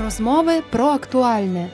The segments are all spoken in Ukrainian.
Розмови про актуальне.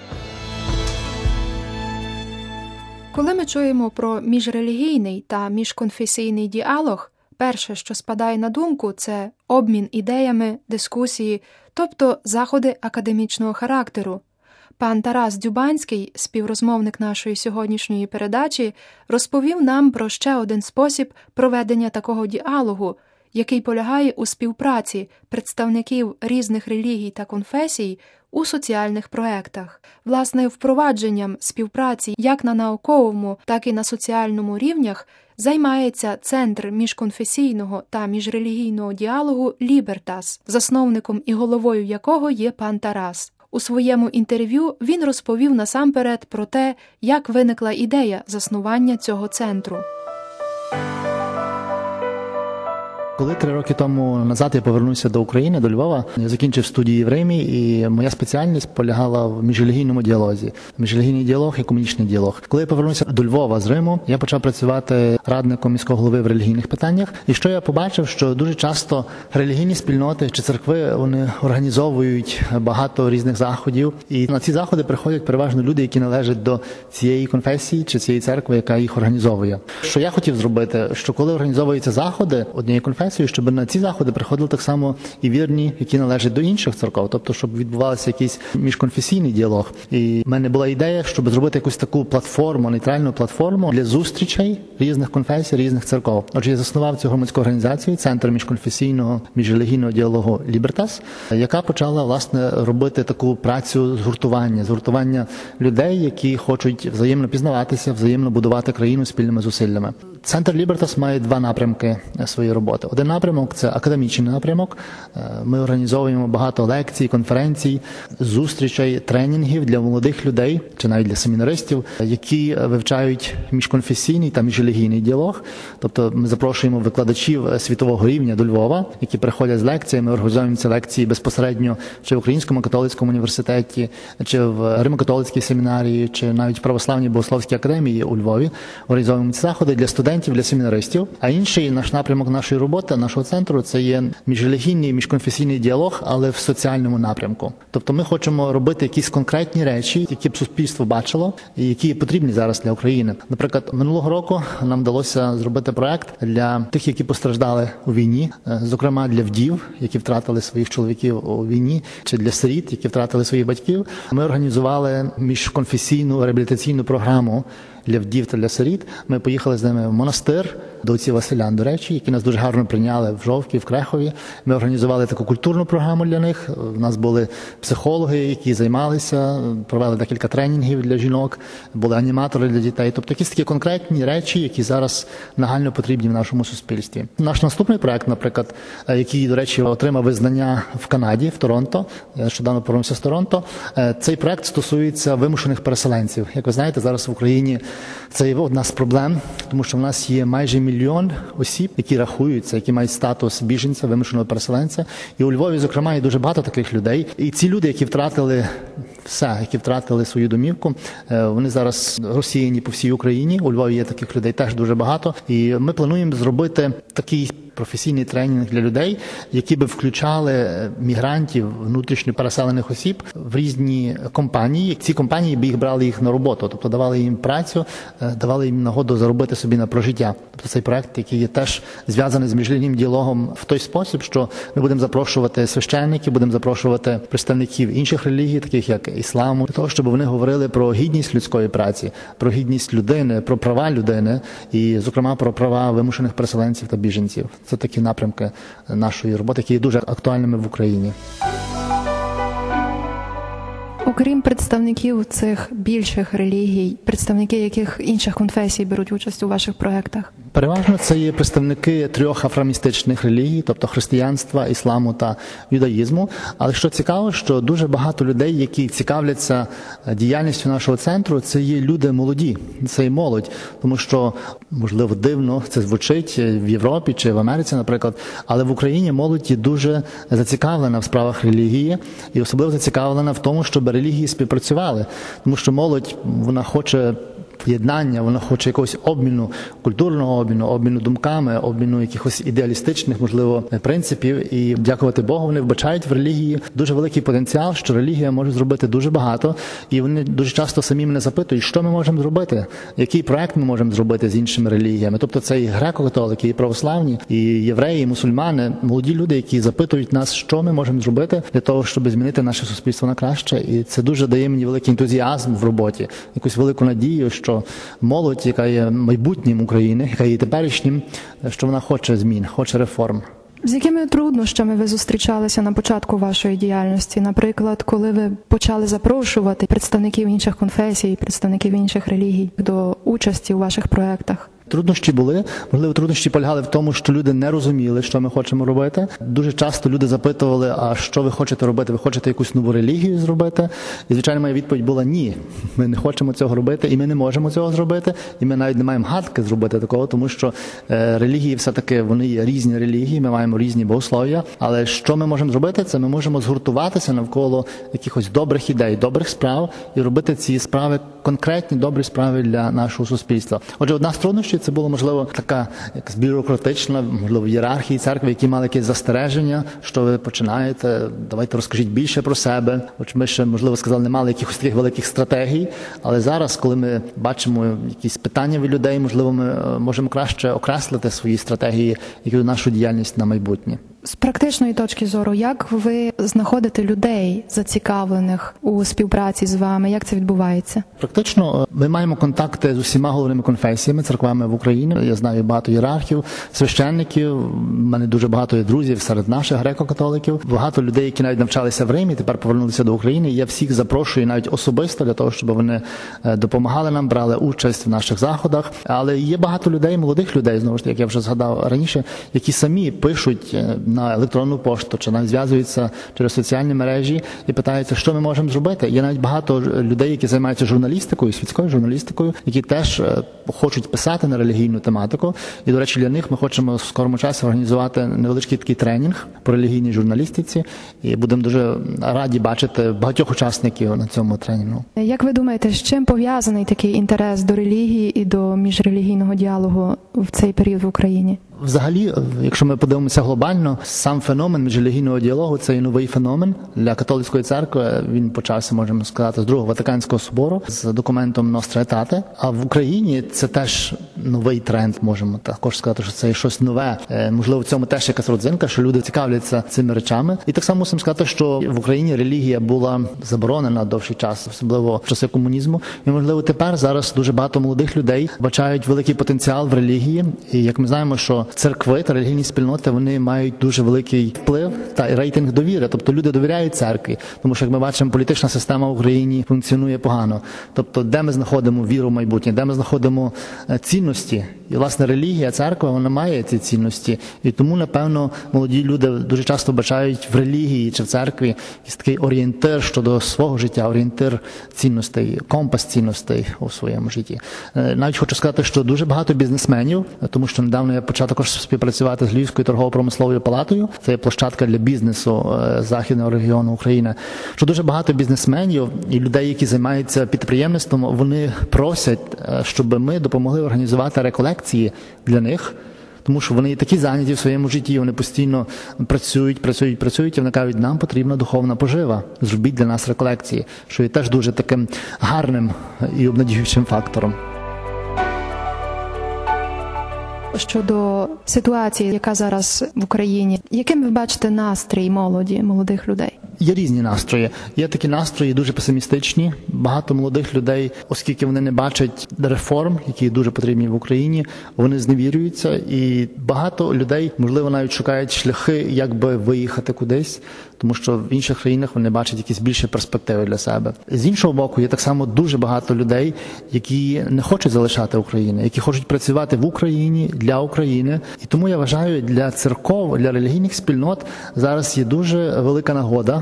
Коли ми чуємо про міжрелігійний та міжконфесійний діалог, перше, що спадає на думку, це обмін ідеями, дискусії, тобто заходи академічного характеру. Пан Тарас Дзюбанський, співрозмовник нашої сьогоднішньої передачі, розповів нам про ще один спосіб проведення такого діалогу, який полягає у співпраці представників різних релігій та конфесій у соціальних проєктах. Власне, впровадженням співпраці як на науковому, так і на соціальному рівнях займається Центр міжконфесійного та міжрелігійного діалогу «Лібертас», засновником і головою якого є пан Тарас. У своєму інтерв'ю він розповів насамперед про те, як виникла ідея заснування цього центру. Коли 3 роки тому назад я повернувся до України, до Львова, я закінчив студії в Римі, і моя спеціальність полягала в міжрелігійному діалозі. Міжрелігійний діалог – екуменічний діалог. Коли я повернувся до Львова з Риму, я почав працювати радником міського голови в релігійних питаннях. І що я побачив, що дуже часто релігійні спільноти чи церкви, вони організовують багато різних заходів. І на ці заходи приходять переважно люди, які належать до цієї конфесії чи цієї церкви, яка їх організовує. Що я хотів зробити, що коли організовуються заходи однієї конфесії, щоб на ці заходи приходили так само і вірні, які належать до інших церков, тобто, щоб відбувався якийсь міжконфесійний діалог. І в мене була ідея, щоб зробити якусь таку платформу, нейтральну платформу для зустрічей різних конфесій, різних церков. Отже, я заснував цю громадську організацію, Центр міжконфесійного, міжрелігійного діалогу «Лібертас», яка почала, власне, робити таку працю згуртування людей, які хочуть взаємно пізнаватися, взаємно будувати країну спільними зусиллями. Центр «Лібертас» має 2 напрямки своєї роботи. Один напрямок – це академічний напрямок. Ми організовуємо багато лекцій, конференцій, зустрічей, тренінгів для молодих людей, чи навіть для семінаристів, які вивчають міжконфесійний та міжрелігійний діалог. Тобто ми запрошуємо викладачів світового рівня до Львова, які приходять з лекціями, організуємо ці лекції безпосередньо чи в Українському католицькому університеті, чи в Римо-католицькій семінарії, чи навіть в Православній богословській академії у Львові. Організовуємо ці заходи для студентів, для семінаристів. А інший наш напрямок нашої роботи, нашого центру, це є міжрелігійний, міжконфесійний діалог, але в соціальному напрямку. Тобто ми хочемо робити якісь конкретні речі, які б суспільство бачило, і які потрібні зараз для України. Наприклад, минулого року нам вдалося зробити проект для тих, які постраждали у війні, зокрема для вдів, які втратили своїх чоловіків у війні, чи для сиріт, які втратили своїх батьків. Ми організували міжконфесійну реабілітаційну програму для вдів та для сиріт. Ми поїхали з ними в монастир до отців Василян, до речі, які нас дуже гарно прийняли в Жовкві, в Крехові. Ми організували таку культурну програму для них. У нас були психологи, які займалися, провели декілька тренінгів для жінок, були аніматори для дітей. Тобто якісь такі конкретні речі, які зараз нагально потрібні в нашому суспільстві. Наш наступний проект, наприклад, який, до речі, отримав визнання в Канаді, в Торонто, я нещодавно повернувся з Торонто, цей проект стосується вимушених переселенців. Як ви знаєте, зараз в Україні це є одна з проблем, тому що в нас є майже 1 мільйон осіб, які рахуються, які мають статус біженця, вимушеного переселенця. І у Львові, зокрема, є дуже багато таких людей. І ці люди, які втратили все, які втратили свою домівку, вони зараз розсіяні по всій Україні. У Львові є таких людей теж дуже багато. І ми плануємо зробити такий професійний тренінг для людей, які би включали мігрантів, внутрішньо переселених осіб в різні компанії. Ці компанії би брали їх на роботу, тобто давали їм працю, давали їм нагоду заробити собі на прожиття. Тобто цей проект, який є теж зв'язаний з міжрелігійним діалогом в той спосіб, що ми будемо запрошувати священників, будемо запрошувати представників інших релігій, таких як ісламу, для того, щоб вони говорили про гідність людської праці, про гідність людини, про права людини і, зокрема, про права вимушених переселенців та біженців. Це такі напрямки нашої роботи, які є дуже актуальними в Україні. Окрім представників цих більших релігій, представники яких інших конфесій беруть участь у ваших проєктах? Переважно це є представники 3 афромістичних релігій, тобто християнства, ісламу та юдаїзму. Але що цікаво, що дуже багато людей, які цікавляться діяльністю нашого центру, це є люди молоді, це є молодь. Тому що, можливо, дивно це звучить в Європі чи в Америці, наприклад, але в Україні молодь є дуже зацікавлена в справах релігії і особливо зацікавлена в тому, щоб релігії співпрацювали. Тому що молодь, вона хоче єднання, воно хоче якогось обміну, культурного обміну думками, обміну якихось ідеалістичних, можливо, принципів. І дякувати Богу, вони вбачають в релігії дуже великий потенціал, що релігія може зробити дуже багато. І вони дуже часто самі мене запитують, що ми можемо зробити, який проект ми можемо зробити з іншими релігіями. Тобто це і греко-католики, і православні, і євреї, і мусульмани, молоді люди, які запитують нас, що ми можемо зробити для того, щоб змінити наше суспільство на краще. І це дуже дає мені великий ентузіазм в роботі, якусь велику надію, що молодь, яка є майбутнім України, яка є теперішнім, що вона хоче змін, хоче реформ. З якими труднощами ви зустрічалися на початку вашої діяльності? Наприклад, коли ви почали запрошувати представників інших конфесій, представників інших релігій до участі у ваших проєктах? Труднощі були. Можливо, труднощі полягали в тому, що люди не розуміли, що ми хочемо робити. Дуже часто люди запитували, а що ви хочете робити? Ви хочете якусь нову релігію зробити? І, звичайно, моя відповідь була ні. Ми не хочемо цього робити, і ми не можемо цього зробити, і ми навіть не маємо гадки зробити такого, тому що релігії все-таки, вони є різні релігії, ми маємо різні богослов'я. Але що ми можемо зробити? Це ми можемо згуртуватися навколо якихось добрих ідей, добрих справ і робити ці справи, конкретні добрі справи для нашого суспільства. Отже, одна з труднощів це було, можливо, така якась бюрократична, можливо, ієрархії церкви, які мали якісь застереження, що ви починаєте, давайте розкажіть більше про себе. Хоч ми ще, можливо, сказали, не мали якихось таких великих стратегій, але зараз, коли ми бачимо якісь питання від людей, можливо, ми можемо краще окреслити свої стратегії, які нашу діяльність на майбутнє. З практичної точки зору, як ви знаходите людей, зацікавлених у співпраці з вами? Як це відбувається? Практично ми маємо контакти з усіма головними конфесіями, церквами в Україні. Я знаю багато ієрархів, священників. У мене дуже багато є друзів серед наших греко-католиків. Багато людей, які навіть навчалися в Римі, тепер повернулися до України. Я всіх запрошую навіть особисто для того, щоб вони допомагали нам, брали участь в наших заходах. Але є багато людей, молодих людей, знову ж таки, як я вже згадав раніше, які самі пишуть на електронну пошту, чи навіть зв'язуються через соціальні мережі і питаються, що ми можемо зробити. Є навіть багато людей, які займаються журналістикою, світською журналістикою, які теж хочуть писати на релігійну тематику. І, до речі, для них ми хочемо в скорому часі організувати невеличкий такий тренінг по релігійній журналістиці. І будемо дуже раді бачити багатьох учасників на цьому тренінгу. Як ви думаєте, з чим пов'язаний такий інтерес до релігії і до міжрелігійного діалогу в цей період в Україні? Взагалі, якщо ми подивимося глобально, сам феномен міжрелігійного діалогу – це і новий феномен для католицької церкви. Він почався, можемо сказати, з Другого Ватиканського собору, з документом Nostra Aetate. А в Україні це теж новий тренд, можемо також сказати, що це є щось нове. Можливо, в цьому теж якась родзинка, що люди цікавляться цими речами. І так само мусимо сказати, що в Україні релігія була заборонена довший час, особливо в часи комунізму. І, можливо, тепер зараз дуже багато молодих людей бачають великий потенціал в релігії. І як ми знаємо, що церкви та релігійні спільноти, вони мають дуже великий вплив та рейтинг довіри. Тобто люди довіряють церкві, тому що, як ми бачимо, політична система в Україні функціонує погано. Тобто, де ми знаходимо віру в майбутнє, де ми знаходимо цінності. І, власне, релігія, церква, вона має ці цінності. І тому, напевно, молоді люди дуже часто бачають в релігії чи в церкві якийсь такий орієнтир щодо свого життя, орієнтир цінностей, компас цінностей у своєму житті. Навіть хочу сказати, що дуже багато бізнесменів, тому що недавно я почав також співпрацювати з Львівською торгово-промисловою палатою. Це є площадка для бізнесу Західного регіону України. Що дуже багато бізнесменів і людей, які займаються підприємництвом, вони просять, щоб ми допомогли організувати реколекції для них, тому що вони такі зайняті в своєму житті, вони постійно працюють, і вони кажуть, нам потрібна духовна пожива, зробіть для нас реколекції, що є теж дуже таким гарним і обнадіюючим фактором. Щодо ситуації, яка зараз в Україні, яким ви бачите настрій молоді, молодих людей? Є різні настрої. Є такі настрої дуже песимістичні. Багато молодих людей, оскільки вони не бачать реформ, які дуже потрібні в Україні, вони зневірюються. І багато людей, можливо, навіть шукають шляхи, як би виїхати кудись, тому що в інших країнах вони бачать якісь більші перспективи для себе. З іншого боку, є так само дуже багато людей, які не хочуть залишати Україну, які хочуть працювати в Україні, для України. І тому я вважаю, для церков, для релігійних спільнот зараз є дуже велика нагода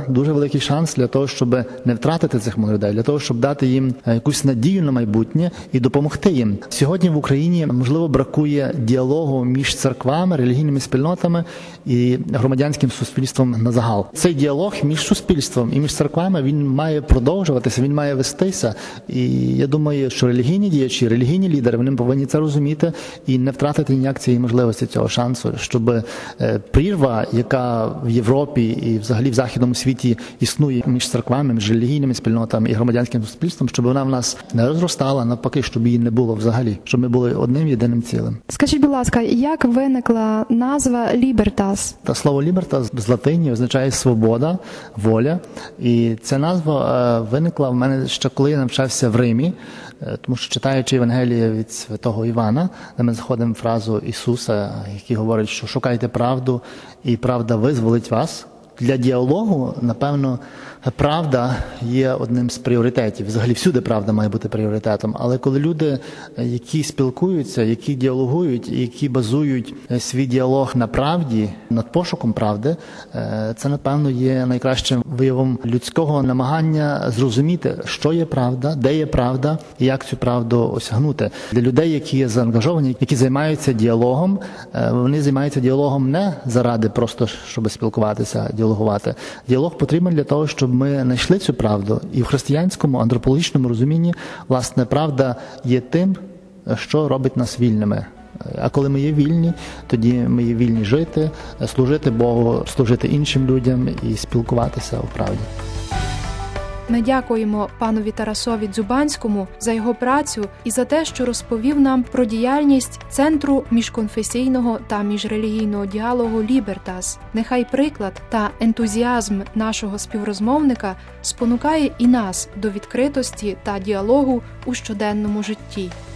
дуже великий шанс для того, щоб не втратити цих людей, для того, щоб дати їм якусь надію на майбутнє і допомогти їм. Сьогодні в Україні, можливо, бракує діалогу між церквами, релігійними спільнотами і громадянським суспільством на загал. Цей діалог між суспільством і між церквами, він має продовжуватися, він має вестися. І я думаю, що релігійні діячі, релігійні лідери, вони повинні це розуміти і не втратити ніяк цієї можливості, цього шансу, щоб прірва, яка в Європі і взагалі в західному світі існує між церквами, між релігійними спільнотами і громадянським суспільством, щоб вона в нас не розростала, навпаки, щоб її не було взагалі, щоб ми були одним єдиним цілим. Скажіть, будь ласка, як виникла назва «Лібертас»? Та слово «лібертас» з латині означає «свобода», «воля». І ця назва виникла в мене ще коли я навчався в Римі, тому що читаючи Євангеліє від святого Івана, де ми знаходимо фразу Ісуса, який говорить, що шукайте правду, і правда визволить вас. Для діалогу, напевно, правда є одним з пріоритетів. Взагалі всюди правда має бути пріоритетом. Але коли люди, які спілкуються, які діалогують, які базують свій діалог на правді, над пошуком правди, це, напевно, є найкращим виявом людського намагання зрозуміти, що є правда, де є правда і як цю правду осягнути. Для людей, які є заангажовані, які займаються діалогом, вони займаються діалогом не заради просто, щоб спілкуватися, діалогувати. Діалог потрібен для того, щоб ми знайшли цю правду. І в християнському, антропологічному розумінні, власне, правда є тим, що робить нас вільними. А коли ми є вільні, тоді ми є вільні жити, служити Богу, служити іншим людям і спілкуватися у правді. Ми дякуємо панові Тарасові Дзюбанському за його працю і за те, що розповів нам про діяльність Центру міжконфесійного та міжрелігійного діалогу «Лібертас». Нехай приклад та ентузіазм нашого співрозмовника спонукає і нас до відкритості та діалогу у щоденному житті.